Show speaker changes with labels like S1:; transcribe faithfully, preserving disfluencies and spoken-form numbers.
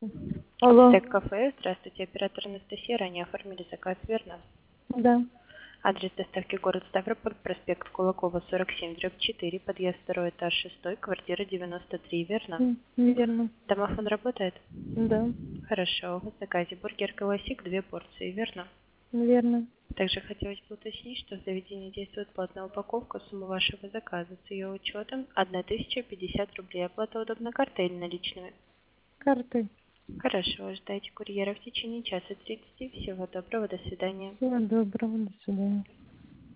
S1: Алло.
S2: Так, кафе. Здравствуйте, оператор Анастасия. Ранее оформили заказ, верно?
S1: Да.
S2: Адрес доставки город Ставрополь, проспект Кулакова, сорок семь, дробь четыре, подъезд второй этаж, шестой, квартира девяносто три, верно?
S1: М, Верно.
S2: Домофон работает?
S1: Да.
S2: Хорошо. В заказе бургер колосик, две порции, верно?
S1: Верно.
S2: Также хотелось бы уточнить, что в заведении действует платная упаковка. Сумма вашего заказа с ее учетом тысяча пятьдесят рублей. Оплата удобна картой или наличными?
S1: Картой.
S2: Хорошо. Ждайте курьера в течение часа тридцати. Всего доброго. До свидания.
S1: Всего доброго. До свидания.